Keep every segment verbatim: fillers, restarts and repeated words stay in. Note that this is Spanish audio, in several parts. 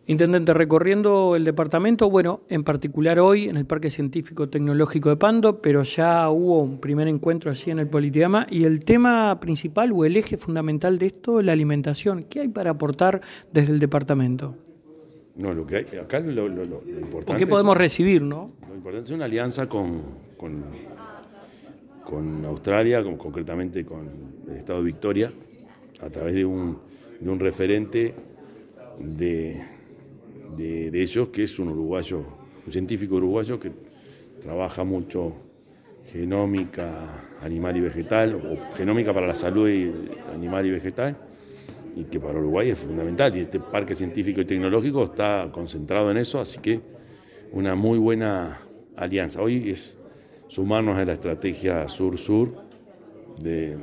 Intendente, recorriendo el departamento, bueno, en particular hoy en el Parque Científico Tecnológico de Pando, pero ya hubo un primer encuentro allí en el Politeama y el tema principal o el eje fundamental de esto es la alimentación. ¿Qué hay para aportar desde el departamento? No, lo que hay, acá lo, lo, lo, lo importante... ¿O qué podemos es, recibir, no? Lo importante es una alianza con, con, con Australia, con, concretamente con el estado de Victoria, a través de un, de un referente de, de, de ellos, que es un uruguayo, un científico uruguayo que trabaja mucho genómica animal y vegetal, o genómica para la salud animal y vegetal, y que para Uruguay es fundamental, y este parque científico y tecnológico está concentrado en eso, así que una muy buena alianza. Hoy es sumarnos a la estrategia sur-sur de,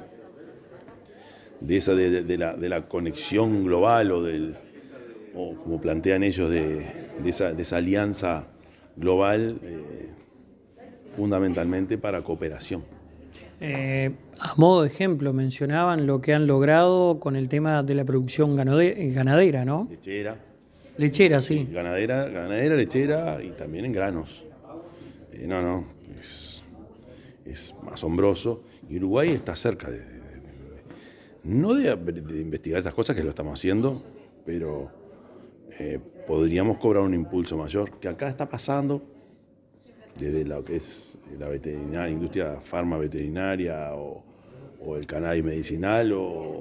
de esa de, de, la, de la conexión global o del o como plantean ellos de, de, esa, de esa alianza global eh, fundamentalmente para cooperación. Eh, a modo de ejemplo, mencionaban lo que han logrado con el tema de la producción ganade- ganadera, ¿no? Lechera. Lechera, sí. Ganadera, ganadera, lechera y también en granos. Eh, no, no, es, es asombroso. Y Uruguay está cerca de, de, de, de no de, de investigar estas cosas, que lo estamos haciendo, pero eh, podríamos cobrar un impulso mayor, que acá está pasando desde lo que es la veterinaria, industria farma veterinaria o, o el cannabis medicinal o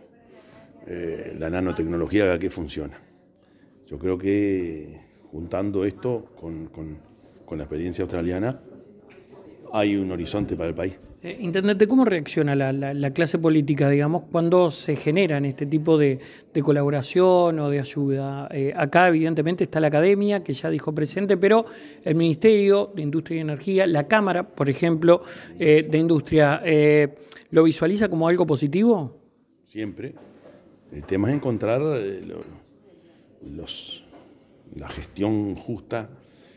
eh, la nanotecnología que aquí funciona. Yo creo que juntando esto con, con, con la experiencia australiana hay un horizonte para el país. Eh, Intendente, ¿cómo reacciona la, la, la clase política, digamos, cuando se generan este tipo de, de colaboración o de ayuda? Eh, acá, evidentemente, está la academia, que ya dijo presente, pero el Ministerio de Industria y Energía, la Cámara, por ejemplo, eh, de Industria, eh, ¿lo visualiza como algo positivo? Siempre. El tema es encontrar eh, lo, los, la gestión justa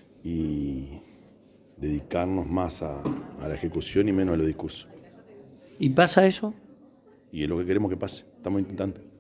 y dedicarnos más a, a la ejecución y menos a los discursos. ¿Y pasa eso? Y es lo que queremos que pase, estamos intentando.